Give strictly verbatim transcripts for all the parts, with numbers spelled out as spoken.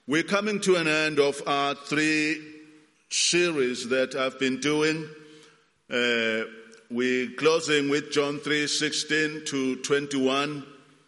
We're coming to an end of our three series that I've been doing. Uh, we're closing with John three sixteen to twenty-one.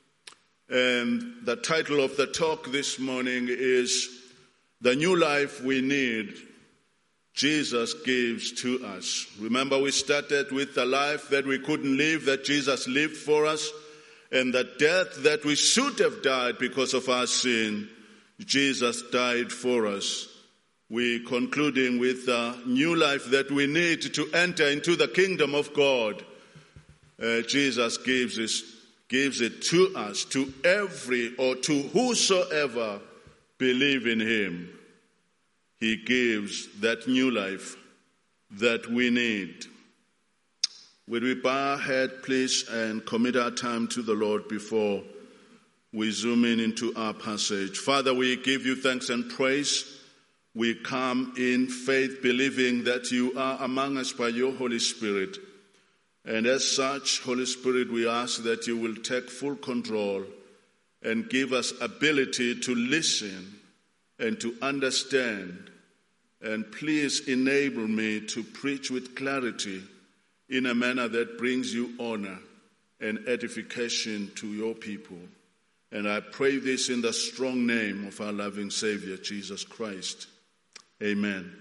And the title of the talk this morning is The New Life We Need, Jesus Gives to Us. Remember, we started with the life that we couldn't live, that Jesus lived for us, and the death that we should have died because of our sin, Jesus died for us. We're concluding with the new life that we need to enter into the kingdom of God. Uh, Jesus gives us gives it to us, to every or to whosoever believe in him. He gives that new life that we need. Would we bow our head, please, and commit our time to the Lord before we zoom in into our passage. Father, we give you thanks and praise. We come in faith, believing that you are among us by your Holy Spirit. And as such, Holy Spirit, we ask that you will take full control and give us ability to listen and to understand. And please enable me to preach with clarity in a manner that brings you honor and edification to your people. And I pray this in the strong name of our loving Savior, Jesus Christ. Amen.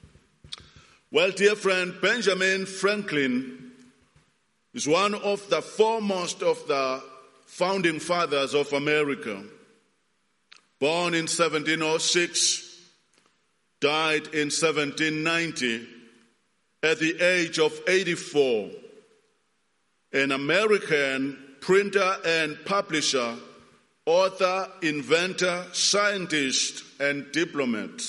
Well, dear friend, Benjamin Franklin is one of the foremost of the founding fathers of America. Born in seventeen oh six, died in seventeen ninety at the age of eighty-four. An American printer and publisher, author, inventor, scientist, and diplomat.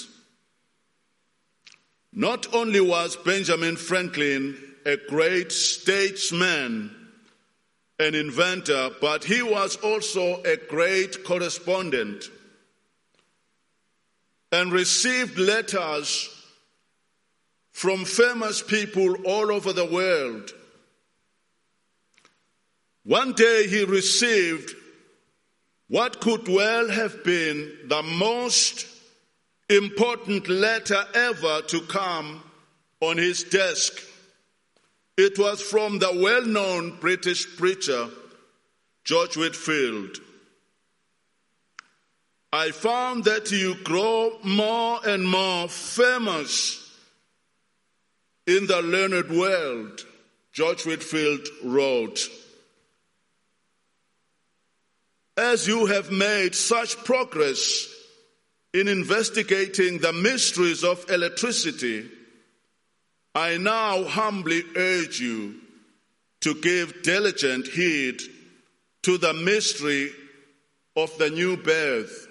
Not only was Benjamin Franklin a great statesman and inventor, but he was also a great correspondent and received letters from famous people all over the world. One day he received what could well have been the most important letter ever to come on his desk. It was from the well-known British preacher, George Whitefield. I found that you grow more and more famous in the learned world, George Whitefield wrote. As you have made such progress in investigating the mysteries of electricity, I now humbly urge you to give diligent heed to the mystery of the new birth.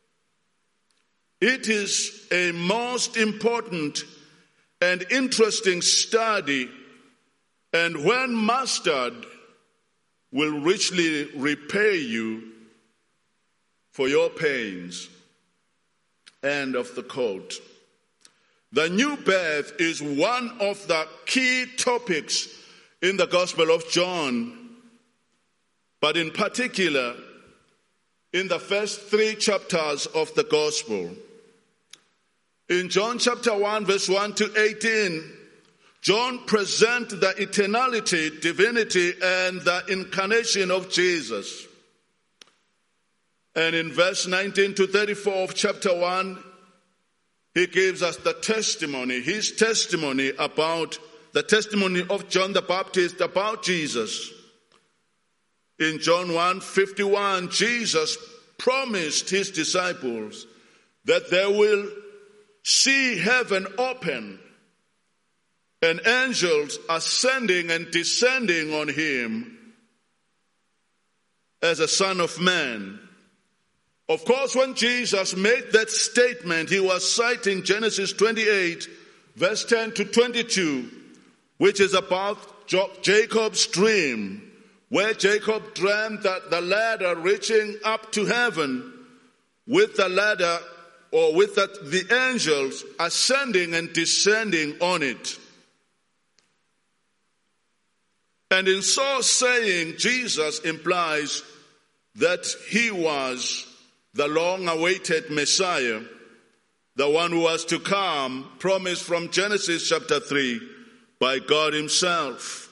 It is a most important and interesting study, and when mastered, will richly repay you for your pains. End of the quote. The new birth is one of the key topics in the Gospel of John, but in particular, in the first three chapters of the Gospel. In John chapter one, verse one to eighteen, John presents the eternality, divinity, and the incarnation of Jesus. And in verse nineteen to thirty-four of chapter one, he gives us the testimony, his testimony about, the testimony of John the Baptist about Jesus. In John one fifty-one, Jesus promised his disciples that they will see heaven open and angels ascending and descending on him as a Son of Man. Of course, when Jesus made that statement, he was citing Genesis twenty-eight, verse ten to twenty-two, which is about Jacob's dream, where Jacob dreamed that the ladder reaching up to heaven with the ladder or with the, the angels ascending and descending on it. And in so saying, Jesus implies that he was the long-awaited Messiah, the one who was to come, promised from Genesis chapter three by God himself.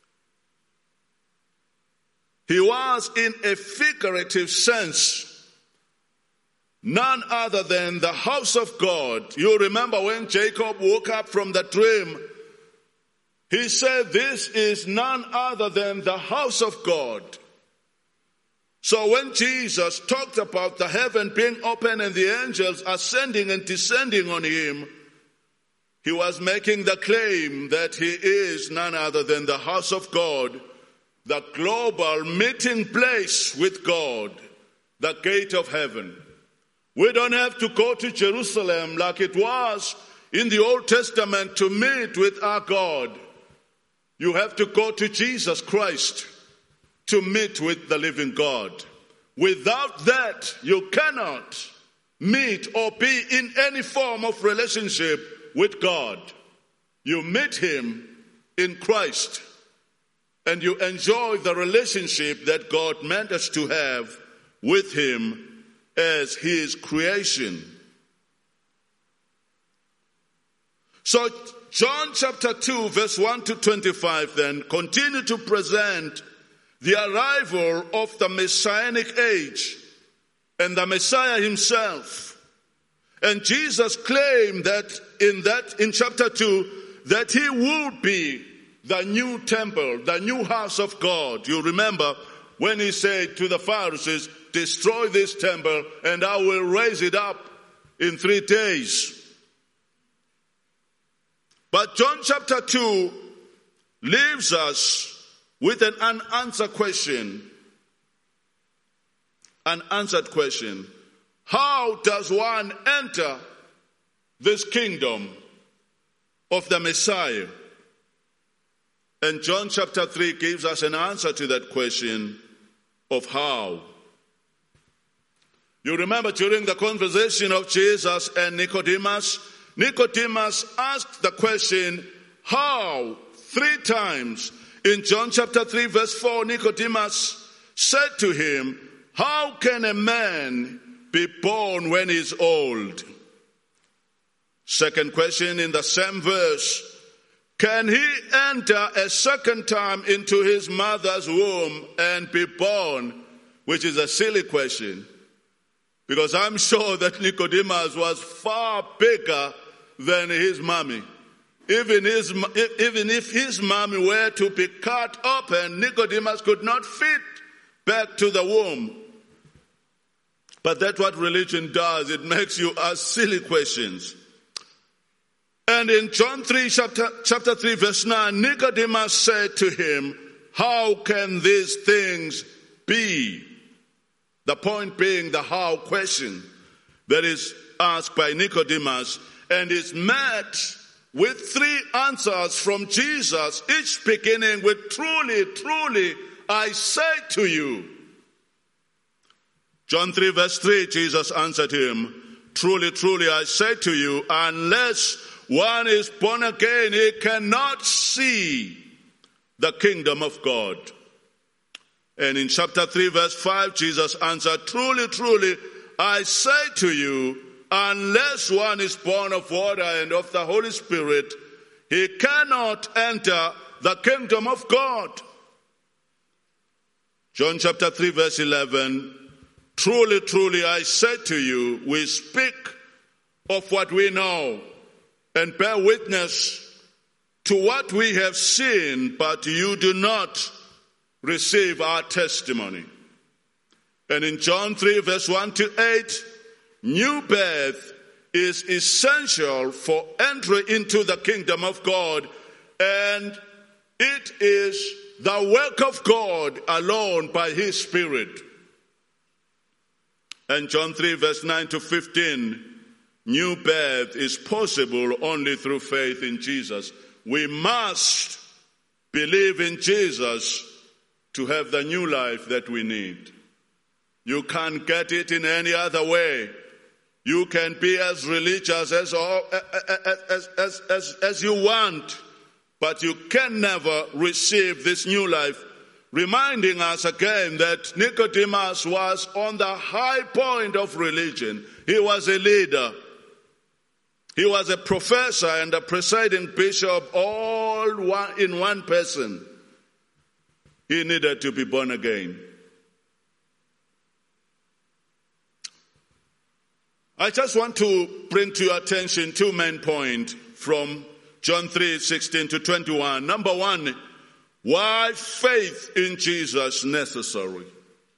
He was, in a figurative sense, none other than the house of God. You remember when Jacob woke up from the dream, he said, this is none other than the house of God. So when Jesus talked about the heaven being open and the angels ascending and descending on him, he was making the claim that he is none other than the house of God, the global meeting place with God, the gate of heaven. We don't have to go to Jerusalem like it was in the Old Testament to meet with our God. You have to go to Jesus Christ to meet with the living God. Without that, you cannot meet or be in any form of relationship with God. You meet him in Christ, and you enjoy the relationship that God meant us to have with him as his creation. So John chapter two verse one to twenty-five then continue to present the arrival of the Messianic age and the Messiah himself. And Jesus claimed that in that in chapter two that he would be the new temple, the new house of God. You remember when he said to the Pharisees, destroy this temple and I will raise it up in three days. But John chapter two leaves us with an unanswered question. An answered question. How does one enter this kingdom of the Messiah? And John chapter three gives us an answer to that question of how. You remember during the conversation of Jesus and Nicodemus, Nicodemus asked the question, how? Three times. In John chapter three verse four, Nicodemus said to him, how can a man be born when he's old? Second question in the same verse, can he enter a second time into his mother's womb and be born? Which is a silly question, because I'm sure that Nicodemus was far bigger than his mommy. Even, his, even if his mommy were to be cut open, Nicodemus could not fit back to the womb. But that's what religion does. It makes you ask silly questions. And in John three, chapter, chapter three, verse nine, Nicodemus said to him, how can these things be? The point being the how question that is asked by Nicodemus, and is met with three answers from Jesus, each beginning with truly, truly, I say to you. John three verse three, Jesus answered him, truly, truly, I say to you, unless one is born again, he cannot see the kingdom of God. And in chapter three verse five, Jesus answered, truly, truly, I say to you, unless one is born of water and of the Holy Spirit, he cannot enter the kingdom of God. John chapter three verse eleven, truly, truly, I say to you, we speak of what we know and bear witness to what we have seen, but you do not receive our testimony. And in John three verse one to eight, new birth is essential for entry into the kingdom of God, and it is the work of God alone by his Spirit. And John three verse nine to fifteen, new birth is possible only through faith in Jesus. We must believe in Jesus to have the new life that we need. You can't get it in any other way. You can be as religious as, as, as, as, as you want, but you can never receive this new life, reminding us again that Nicodemus was on the high point of religion. He was a leader. He was a professor and a presiding bishop, all one, in one person. He needed to be born again. I just want to bring to your attention two main points from John three, sixteen to twenty-one. Number one, why faith in Jesus necessary?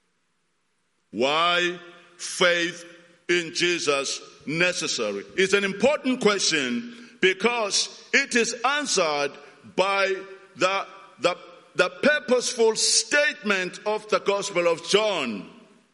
Why faith in Jesus necessary? It's an important question because it is answered by the, the, the purposeful statement of the Gospel of John.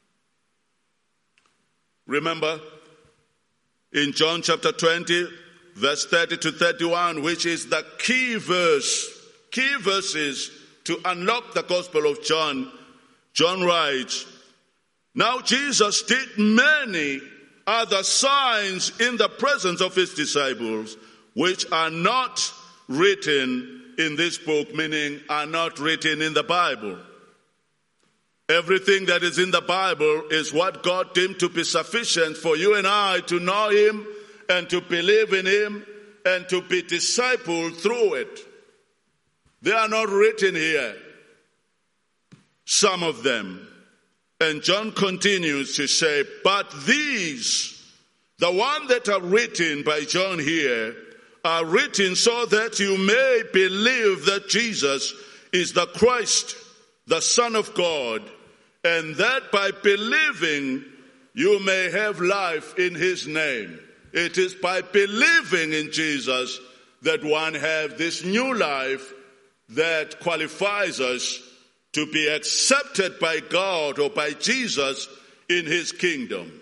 Remember, in John chapter twenty, verse thirty to thirty-one, which is the key verse, key verses to unlock the Gospel of John, John writes, "Now Jesus did many other signs in the presence of his disciples, which are not written in this book," meaning are not written in the Bible. Everything that is in the Bible is what God deemed to be sufficient for you and I to know him and to believe in him and to be discipled through it. They are not written here, some of them. And John continues to say, but these, the one that are written by John here, are written so that you may believe that Jesus is the Christ, the Son of God, and that by believing you may have life in his name. It is by believing in Jesus that one have this new life that qualifies us to be accepted by God or by Jesus in his kingdom.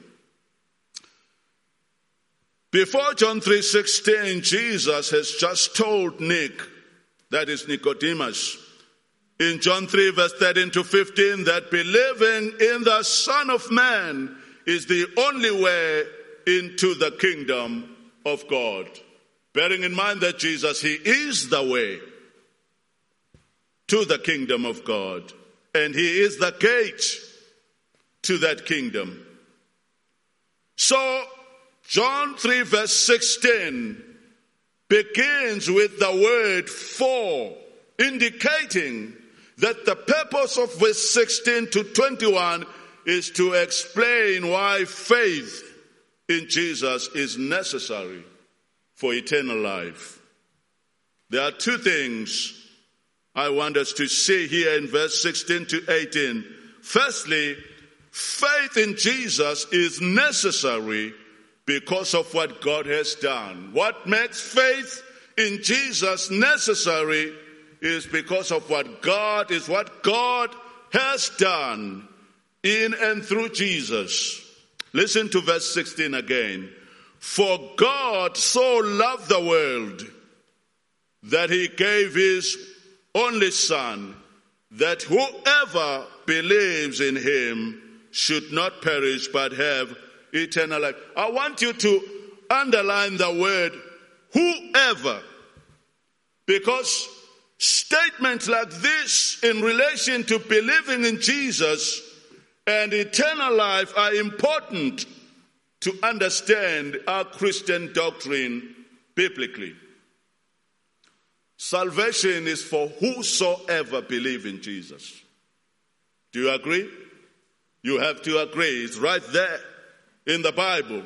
Before John three sixteen, Jesus has just told Nick, that is Nicodemus, in John three verse thirteen to fifteen, that believing in the Son of Man is the only way into the kingdom of God. Bearing in mind that Jesus, he is the way to the kingdom of God, and he is the gate to that kingdom. So John three verse sixteen begins with the word for, indicating that the purpose of verse sixteen to twenty-one is to explain why faith in Jesus is necessary for eternal life. There are two things I want us to see here in verse sixteen to eighteen. Firstly, faith in Jesus is necessary because of what God has done. What makes faith in Jesus necessary is because of what God is what God has done in and through Jesus. Listen to verse sixteen again. For God so loved the world that he gave his only Son, that whoever believes in him should not perish but have eternal life. I want you to underline the word whoever, because statements like this in relation to believing in Jesus and eternal life are important to understand our Christian doctrine biblically. Salvation is for whosoever believe in Jesus. Do you agree? You have to agree. It's right there in the Bible.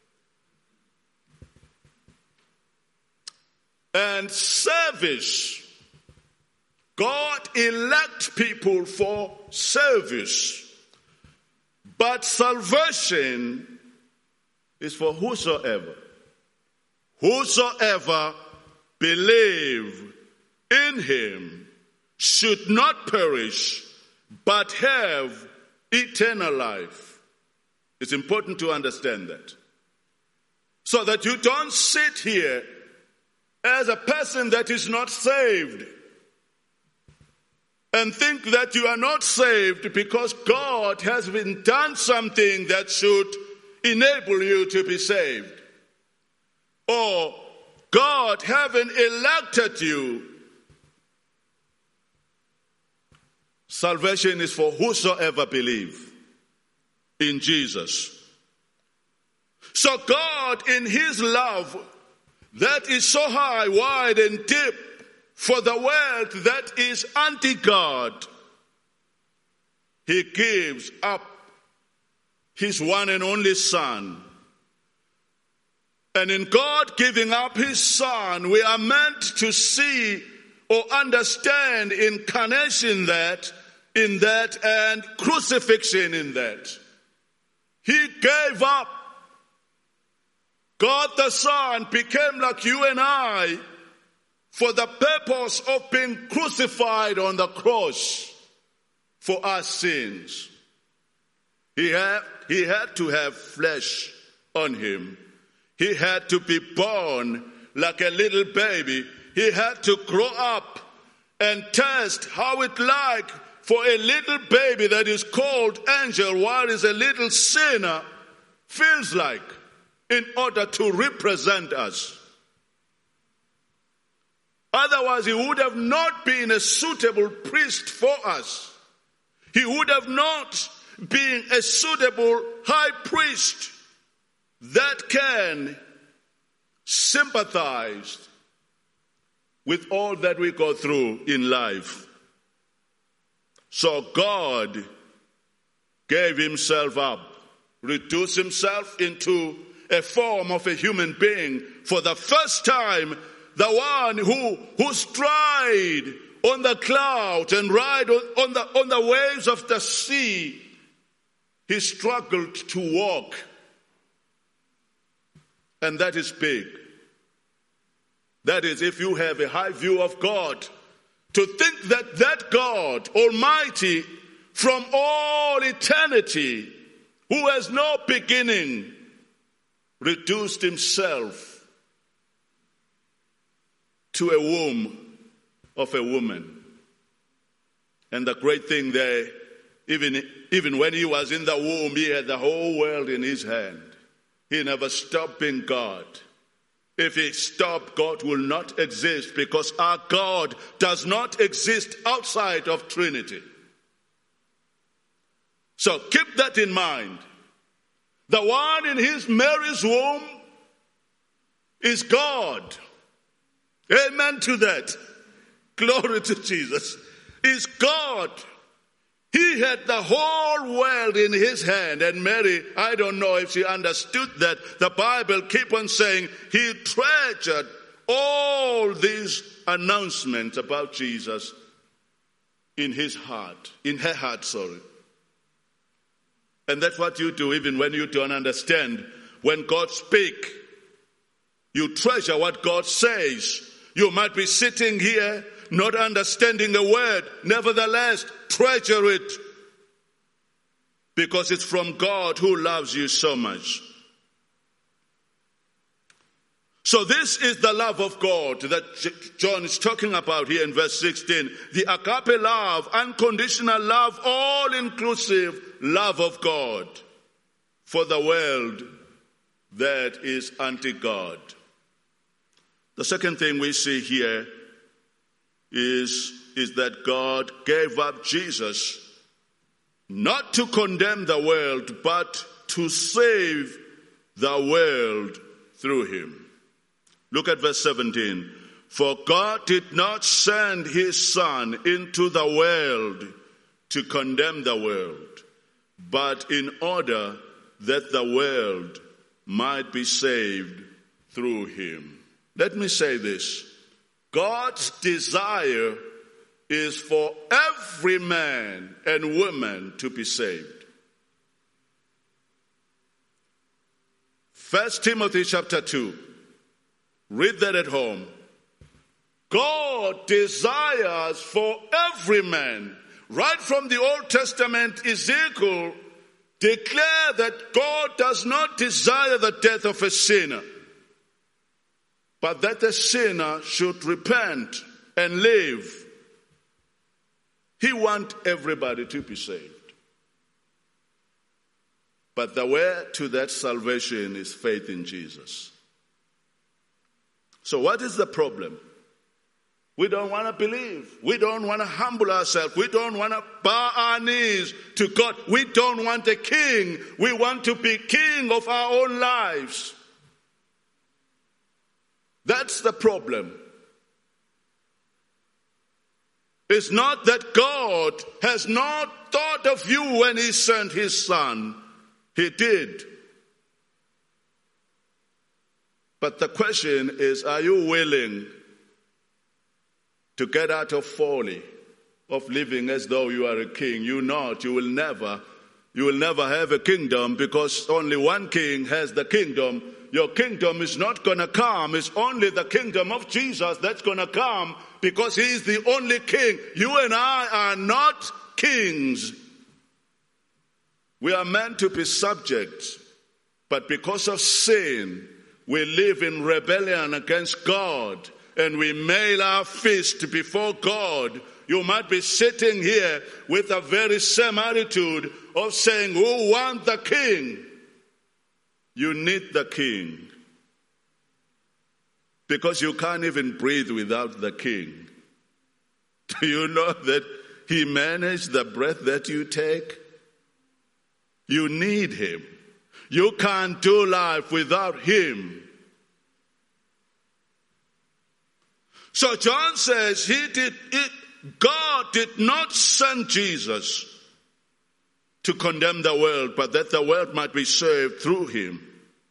And service. God elect people for service. But salvation is for whosoever. Whosoever believe in him should not perish, but have eternal life. It's important to understand that. So that you don't sit here as a person that is not saved and think that you are not saved because God has been done something that should enable you to be saved. Or God haven't elected you Salvation is for whosoever believe in Jesus. So God, in his love that is so high, wide, and deep for the world that is anti-God, he gives up his one and only Son. And in God giving up his Son, we are meant to see or understand incarnation that, in that, and crucifixion in that. He gave up. God the Son became like you and I for the purpose of being crucified on the cross for our sins. He had, he had to have flesh on him. He had to be born like a little baby. He had to grow up and test how it like for a little baby that is called angel, while is a little sinner, feels like, in order to represent us. Otherwise, he would have not been a suitable priest for us. He would have not been a suitable high priest that can sympathize with all that we go through in life. So God gave himself up, reduced himself into a form of a human being. For the first time, the one who, who stride on the clouds and ride on, on, the, on the waves of the sea, he struggled to walk. And that is big. That is, if you have a high view of God, to think that that God Almighty from all eternity, who has no beginning, reduced himself to a womb of a woman. And the great thing there, even, even when he was in the womb, he had the whole world in his hand. He never stopped being God. If he stopped, God will not exist, because our God does not exist outside of Trinity. So keep that in mind. The one in his Mary's womb is God. Amen to that. Glory to Jesus. Is God. He had the whole world in his hand. And Mary, I don't know if she understood that. The Bible keep on saying he treasured all these announcements about Jesus in his heart, in her heart, sorry. And that's what you do even when you don't understand. When God speaks, you treasure what God says. You might be sitting here not understanding a word. Nevertheless, treasure it, because it's from God who loves you so much. So this is the love of God that John is talking about here in verse sixteen. The agape love, unconditional love, all-inclusive love of God for the world that is anti-God. The second thing we see here is, is that God gave up Jesus not to condemn the world, but to save the world through him. Look at verse seventeen. For God did not send his Son into the world to condemn the world, but in order that the world might be saved through him. Let me say this. God's desire is for every man and woman to be saved. First Timothy chapter two. Read that at home. God desires for every man. Right from the Old Testament, Ezekiel declared that God does not desire the death of a sinner, but that the sinner should repent and live. He wants everybody to be saved. But the way to that salvation is faith in Jesus. So what is the problem? We don't want to believe. We don't want to humble ourselves. We don't want to bow our knees to God. We don't want a king. We want to be king of our own lives. That's the problem. It's not that God has not thought of you when he sent his son. He did. But the question is, are you willing to get out of folly of living as though you are a king? You not. You will never, you will never have a kingdom, because only one king has the kingdom. Your kingdom is not going to come. It's only the kingdom of Jesus that's going to come, because he is the only king. You and I are not kings. We are meant to be subjects, but because of sin, we live in rebellion against God, and we mail our fist before God. You might be sitting here with a very same attitude of saying, who wants the king? You need the king, because you can't even breathe without the king. Do you know that he managed the breath that you take? You need him. You can't do life without him. So John says he did it, God did not send Jesus to condemn the world, but that the world might be saved through him.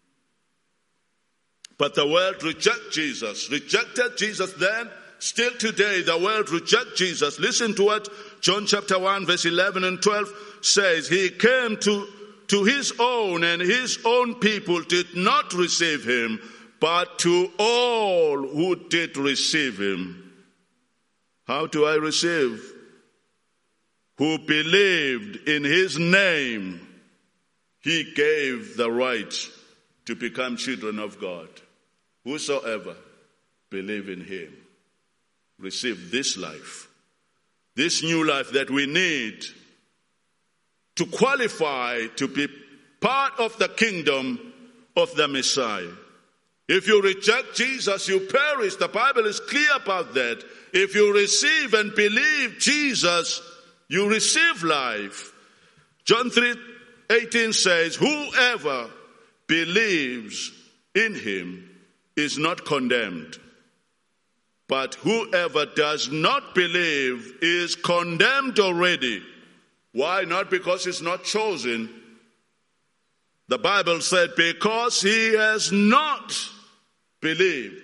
But the world rejected Jesus, rejected Jesus then. Still today, the world rejects Jesus. Listen to what John chapter one, verse eleven and twelve says. He came to, to his own, and his own people did not receive him, but to all who did receive him. How do I receive? Who believed in his name, he gave the right to become children of God. Whosoever believe in him, receive this life, this new life that we need to qualify to be part of the kingdom of the Messiah. If you reject Jesus, you perish. The Bible is clear about that. If you receive and believe Jesus, you receive life. John three eighteen says, whoever believes in him is not condemned, but whoever does not believe is condemned already. Why? Not because he's not chosen. The Bible said because he has not believed.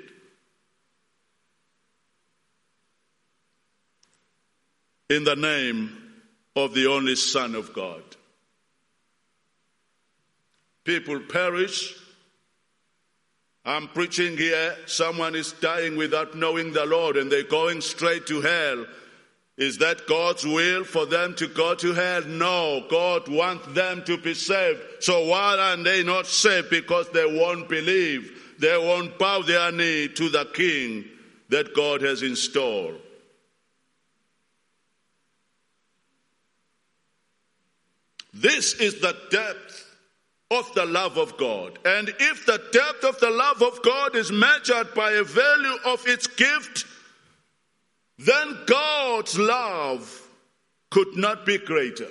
In the name of the only Son of God. People perish. I'm preaching here, someone is dying without knowing the Lord and they're going straight to hell. Is that God's will for them to go to hell? No, God wants them to be saved. So why are they not saved? Because they won't believe. They won't bow their knee to the King that God has installed. This is the depth of the love of God. And if the depth of the love of God is measured by a value of its gift, then God's love could not be greater.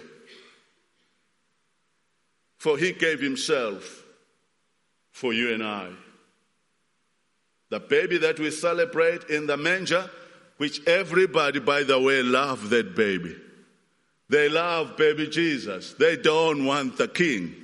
For he gave himself for you and I. The baby that we celebrate in the manger, which everybody, by the way, love that baby. They love baby Jesus. They don't want the king.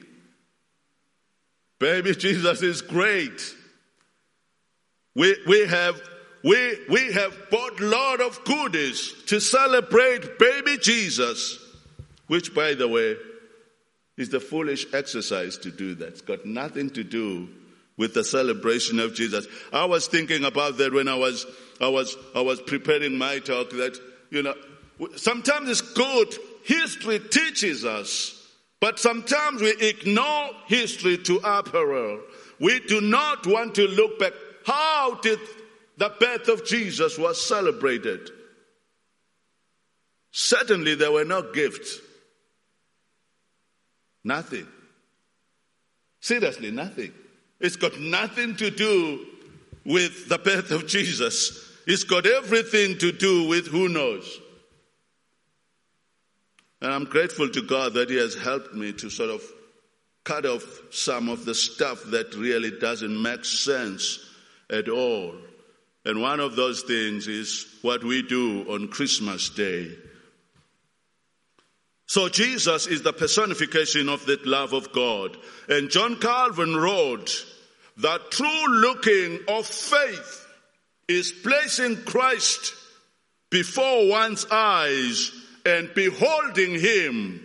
Baby Jesus is great. We, we have we, we have bought a lot of goodies to celebrate baby Jesus, which, by the way, is the foolish exercise to do that. It's got nothing to do with the celebration of Jesus. I was thinking about that when I was I was I was preparing my talk, that, you know, sometimes it's good. History teaches us, but sometimes we ignore history to our peril. We do not want to look back. How did the birth of Jesus was celebrated? Certainly there were no gifts. Nothing. Seriously, nothing. It's got nothing to do with the birth of Jesus. It's got everything to do with who knows. And I'm grateful to God that he has helped me to sort of cut off some of the stuff that really doesn't make sense at all. And one of those things is what we do on Christmas Day. So Jesus is the personification of that love of God. And John Calvin wrote that true looking of faith is placing Christ before one's eyes and beholding him.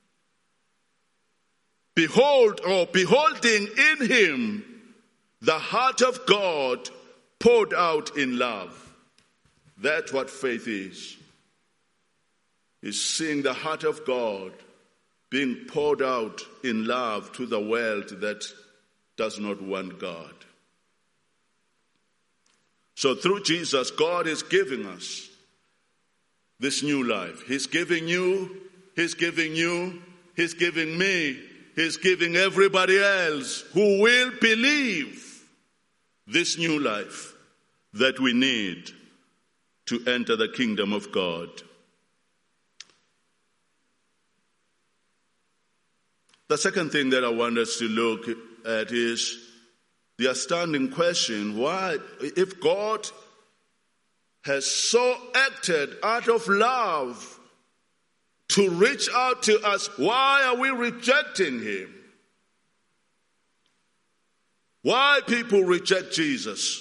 Behold, or beholding in him the heart of God poured out in love. That's what faith is. Is seeing the heart of God being poured out in love to the world that does not want God. So through Jesus, God is giving us this new life. He's giving you, he's giving you, he's giving me, he's giving everybody else who will believe this new life that we need to enter the kingdom of God. The second thing that I want us to look at is the astounding question, why, if God has so acted out of love to reach out to us, why are we rejecting him? Why people reject Jesus?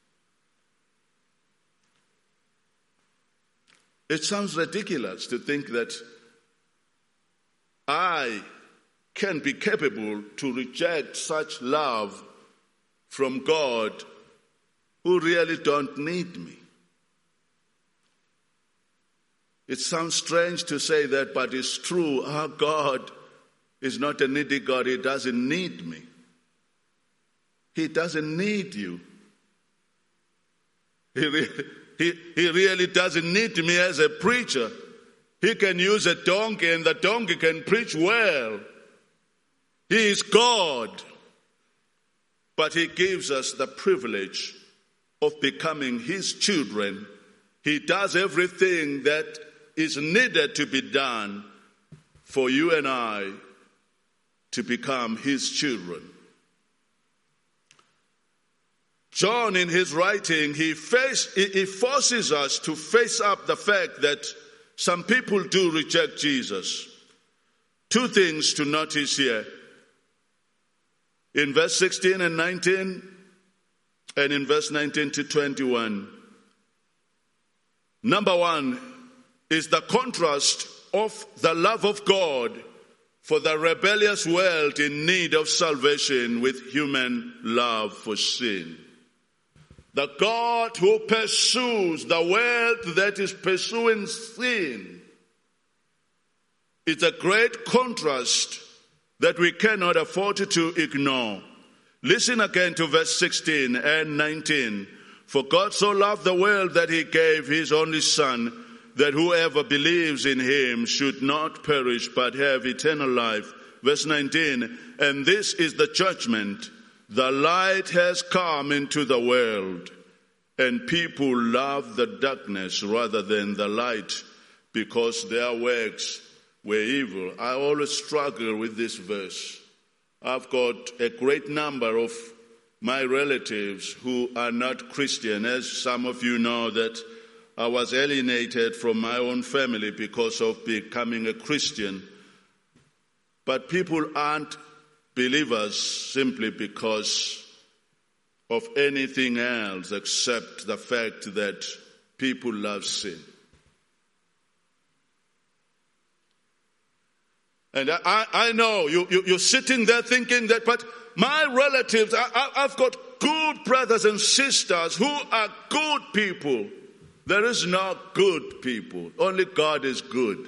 It sounds ridiculous to think that I can be capable to reject such love from God who really don't need me. It sounds strange to say that, but it's true. Our God is not a needy God. He doesn't need me. He doesn't need you. He really, he, he really doesn't need me as a preacher. He can use a donkey and the donkey can preach well. He is God. But he gives us the privilege of becoming his children. He does everything that is needed to be done for you and I to become his children. John, in his writing, he, face, he forces us to face up the fact that some people do reject Jesus. Two things to notice here. In verse sixteen and nineteen, and in verse nineteen to twenty-one. Number one is the contrast of the love of God for the rebellious world in need of salvation with human love for sin. The God who pursues the world that is pursuing sin. It's a great contrast that we cannot afford to ignore. Listen again to verse sixteen and nineteen. For God so loved the world that he gave his only Son, that whoever believes in him should not perish but have eternal life. Verse nineteen, and this is the judgment. The light has come into the world, and people love the darkness rather than the light, because their works were evil. I always struggle with this verse. I've got a great number of my relatives who are not Christian. As some of you know, that I was alienated from my own family because of becoming a Christian. But people aren't believers simply because of anything else except the fact that people love sin. And I, I know you, you, you're sitting there thinking that, but my relatives, I, I, I've got good brothers and sisters who are good people. There is no good people. Only God is good.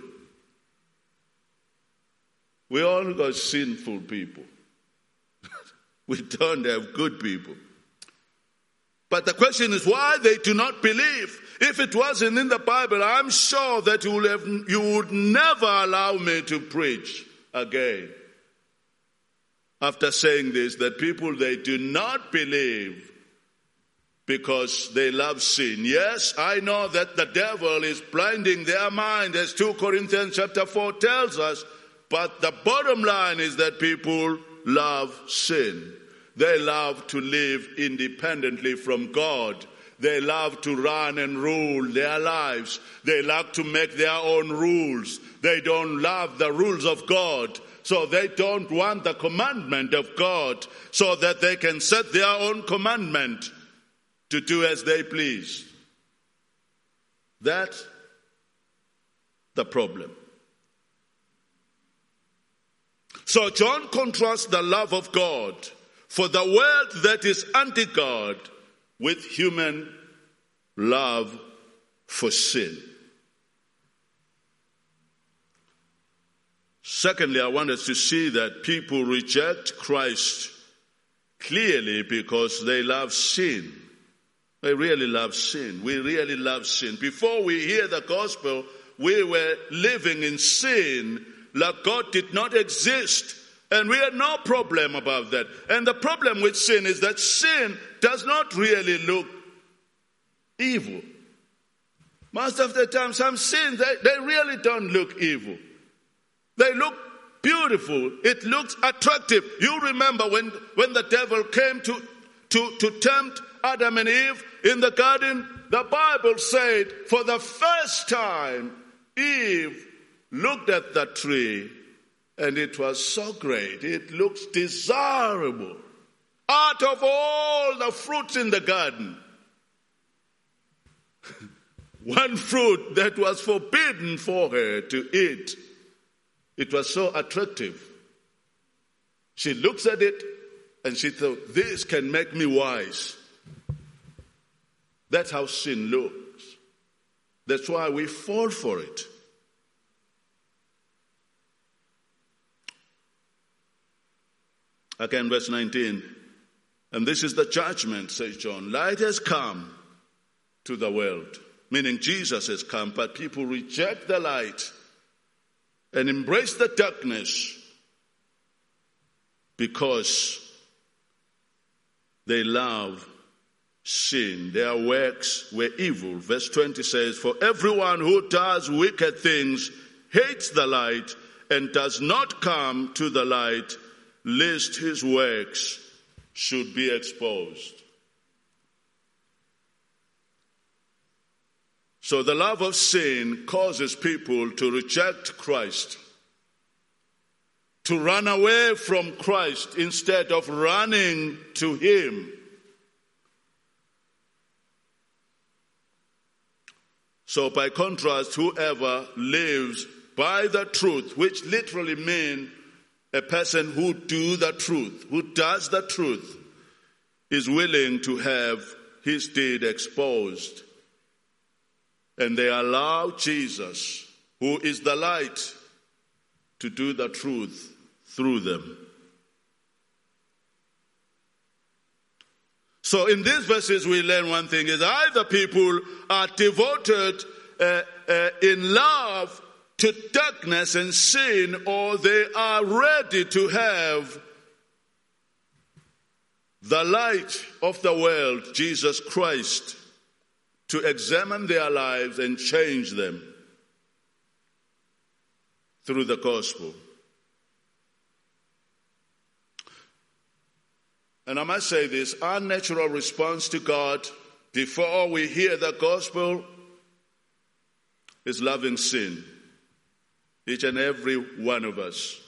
We all got sinful people. We don't have good people. But the question is why they do not believe. If it wasn't in the Bible, I'm sure that you would, have, you would never allow me to preach again. After saying this, that people, they do not believe because they love sin. Yes, I know that the devil is blinding their mind, as Second Corinthians chapter four tells us, but the bottom line is that people love sin. They love to live independently from God. They love to run and rule their lives. They love to make their own rules. They don't love the rules of God. So they don't want the commandment of God so that they can set their own commandment to do as they please. That's the problem. So John contrasts the love of God for the world that is anti-God with human love for sin. Secondly, I want us to see that people reject Christ clearly because they love sin. They really love sin. We really love sin. Before we hear the gospel, we were living in sin like God did not exist. And we had no problem about that. And the problem with sin is that sin does not really look evil. Most of the time, some sins, they, they really don't look evil. They look beautiful. It looks attractive. You remember when, when the devil came to, to, to tempt Adam and Eve in the garden? The Bible said for the first time, Eve looked at the tree and it was so great. It looks desirable. Out of all the fruits in the garden, one fruit that was forbidden for her to eat, it was so attractive. She looks at it and she thought, this can make me wise. That's how sin looks. That's why we fall for it. Again, verse nineteen. And this is the judgment, says John. Light has come to the world, meaning Jesus has come, but people reject the light and embrace the darkness because they love sin. Their works were evil. Verse twenty says, for everyone who does wicked things hates the light and does not come to the light, lest his works should be exposed. So the love of sin causes people to reject Christ, to run away from Christ instead of running to him. So by contrast, whoever lives by the truth, which literally means a person who do the truth, who does the truth, is willing to have his deed exposed. And they allow Jesus, who is the light, to do the truth through them. So in these verses we learn one thing, is either people are devoted uh, uh, in love to darkness and sin, or they are ready to have the light of the world, Jesus Christ, to examine their lives and change them through the gospel. And I must say this, our natural response to God before we hear the gospel is loving sin. Each and every one of us.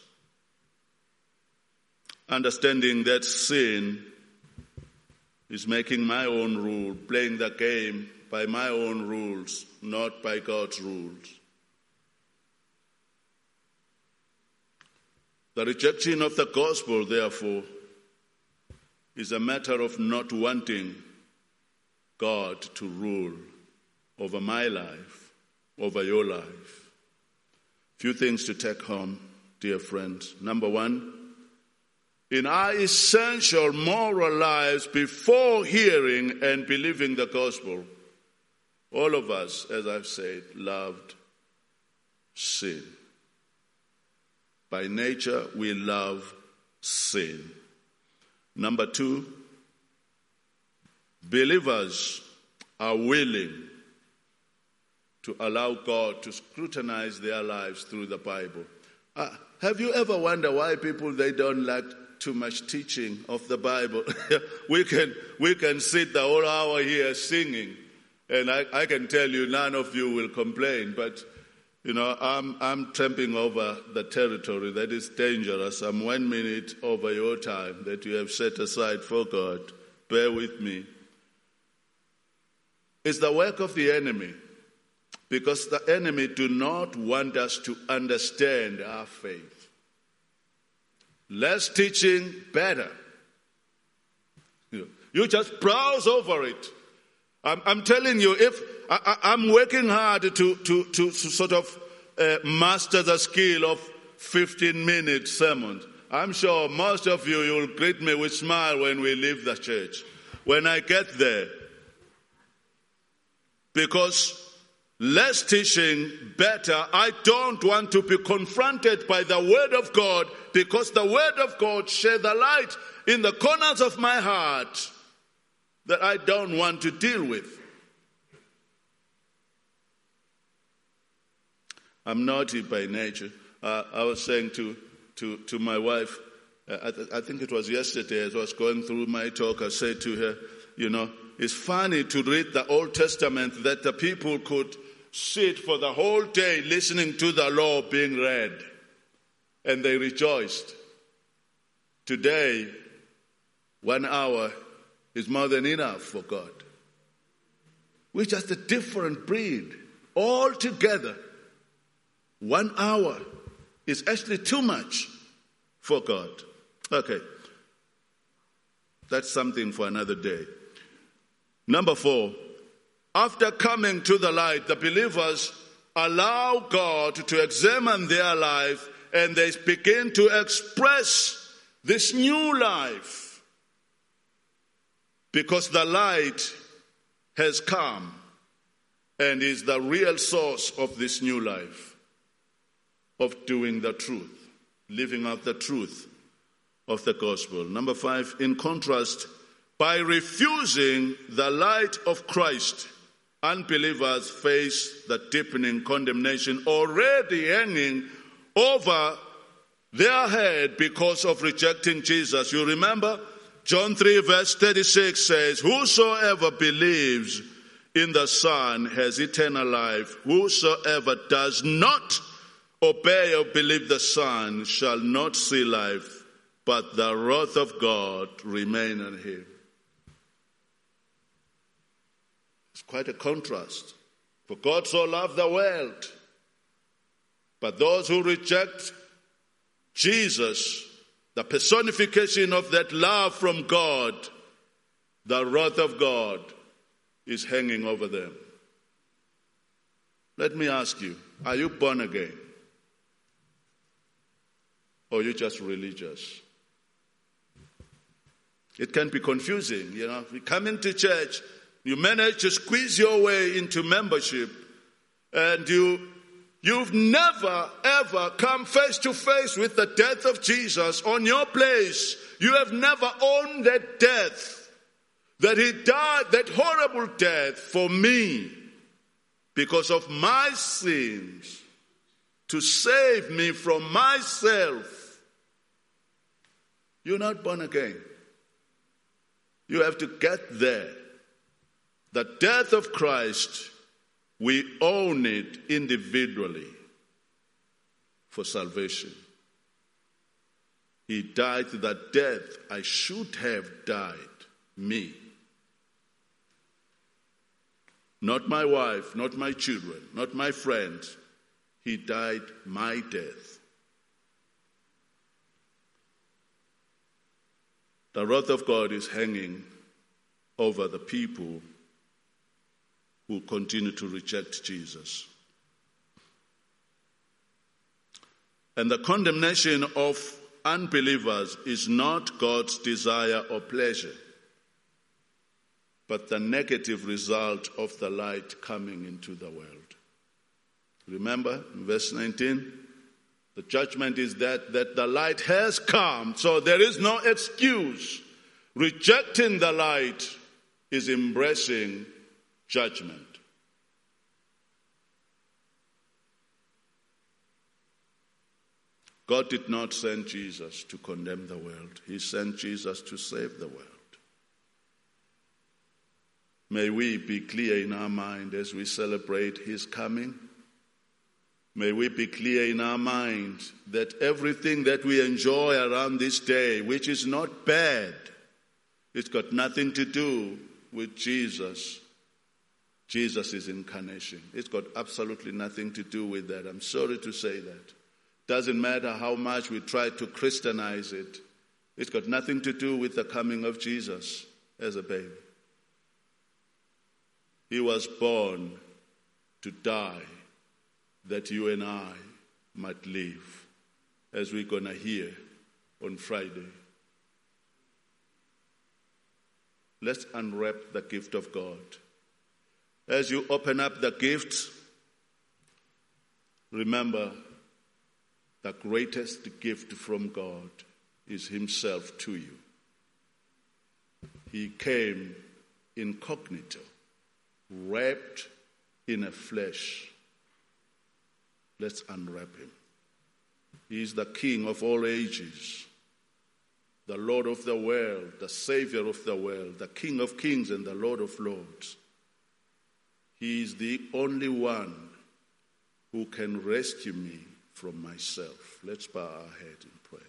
Understanding that sin is making my own rule, playing the game by my own rules, not by God's rules. The rejection of the gospel, therefore, is a matter of not wanting God to rule over my life, over your life. Few things to take home, dear friends. Number one, in our essential moral lives before hearing and believing the gospel, all of us, as I've said, loved sin. By nature, we love sin. Number two, believers are willing to allow God to scrutinize their lives through the Bible. Uh, have you ever wondered why people, they don't like too much teaching of the Bible? we can we can sit the whole hour here singing, and I, I can tell you none of you will complain, but you know, I'm I'm tramping over the territory that is dangerous. I'm one minute over your time that you have set aside for God. Bear with me. It's the work of the enemy, because the enemy do not want us to understand our faith. Less teaching, better. You, you just browse over it. I'm, I'm telling you, if I, I, I'm working hard to, to, to, to sort of uh, master the skill of fifteen minute sermons. I'm sure most of you, you'll greet me with smile when we leave the church. When I get there. Because less teaching, better. I don't want to be confronted by the Word of God, because the Word of God sheds the light in the corners of my heart that I don't want to deal with. I'm naughty by nature. Uh, I was saying to, to, to my wife, uh, I, th- I think it was yesterday as I was going through my talk, I said to her, you know, it's funny to read the Old Testament that the people could sit for the whole day listening to the law being read, and they rejoiced. Today, one hour is more than enough for God. We're just a different breed. All together, one hour is actually too much for God. Okay. That's something for another day. Number four, after coming to the light, the believers allow God to examine their life, and they begin to express this new life, because the light has come and is the real source of this new life, of doing the truth, living out the truth of the gospel. Number five, in contrast, by refusing the light of Christ, unbelievers face the deepening condemnation already hanging over their head because of rejecting Jesus. You remember John three verse thirty-six says, whosoever believes in the Son has eternal life. Whosoever does not obey or believe the Son shall not see life, but the wrath of God remain on him. It's quite a contrast. For God so loved the world. But those who reject Jesus, the personification of that love from God, the wrath of God is hanging over them. Let me ask you, are you born again? Or are you just religious? It can be confusing, you know. You come into church, you manage to squeeze your way into membership, and you, you've never, ever come face to face with the death of Jesus on your place. You have never owned that death, that he died, that horrible death for me because of my sins, to save me from myself. You're not born again. You have to get there. The death of Christ, we own it individually for salvation. He died the death I should have died, me. Not my wife, not my children, not my friends. He died my death. The wrath of God is hanging over the people who continue to reject Jesus. And the condemnation of unbelievers is not God's desire or pleasure, but the negative result of the light coming into the world. Remember, in verse nineteen, the judgment is that, that the light has come, so there is no excuse. Rejecting the light is embracing judgment. God did not send Jesus to condemn the world. He sent Jesus to save the world. May we be clear in our mind as we celebrate his coming. May we be clear in our mind that everything that we enjoy around this day, which is not bad, it's got nothing to do with Jesus. Jesus' incarnation. It's got absolutely nothing to do with that. I'm sorry to say that. Doesn't matter how much we try to Christianize it. It's got nothing to do with the coming of Jesus as a baby. He was born to die that you and I might live, as we're going to hear on Friday. Let's unwrap the gift of God. As you open up the gift, remember the greatest gift from God is himself to you. He came incognito, wrapped in a flesh. Let's unwrap him. He is the King of all ages, the Lord of the world, the Savior of the world, the King of kings and the Lord of lords. He is the only one who can rescue me from myself. Let's bow our head in prayer.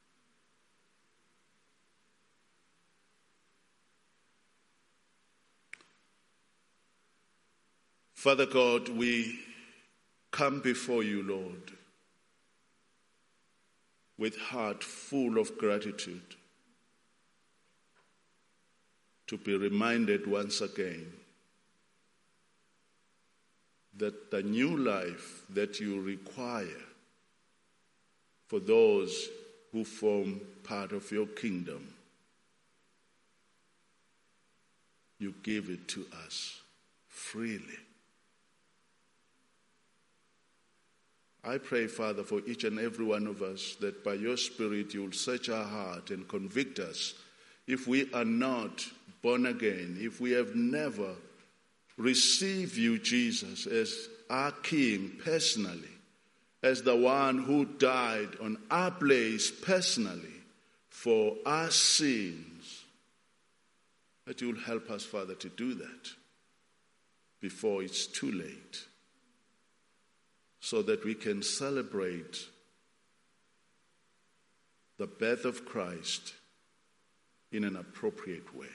Father God, we come before you, Lord, with heart full of gratitude, to be reminded once again that the new life that you require for those who form part of your kingdom, you give it to us freely. I pray, Father, for each and every one of us, that by your Spirit you will search our heart and convict us if we are not born again, if we have never received you, Jesus, as our King personally, as the one who died on our place personally for our sins, that you will help us, Father, to do that before it's too late, so that we can celebrate the birth of Christ in an appropriate way.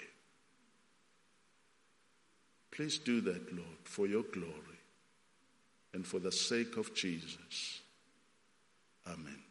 Please do that, Lord, for your glory and for the sake of Jesus. Amen.